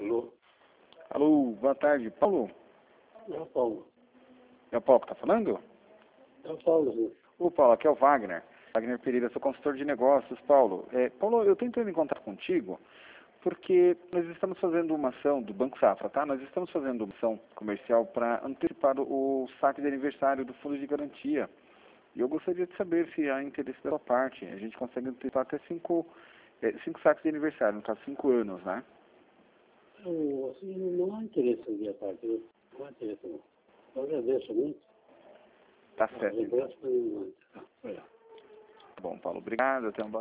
Alô? Alô, boa tarde. Paulo? É o Paulo. É o Paulo que está falando? É o Paulo, sim. Ô, Paulo, aqui é o Wagner. Wagner Pereira, sou consultor de negócios, Paulo. Paulo, eu estou entrando em contato contigo porque nós estamos fazendo uma ação do Banco Safra, tá? Nós estamos fazendo uma ação comercial para antecipar o saque de aniversário do Fundo de Garantia. E eu gostaria de saber se há interesse da sua parte. A gente consegue antecipar até cinco saques de aniversário, no caso 5 anos, né? Assim, não há interesse da minha parte, né? Não há interesse, não. Eu agradeço muito. Tá certo, então. Lembrança, mas não há. Bom, Paulo, obrigado. Até um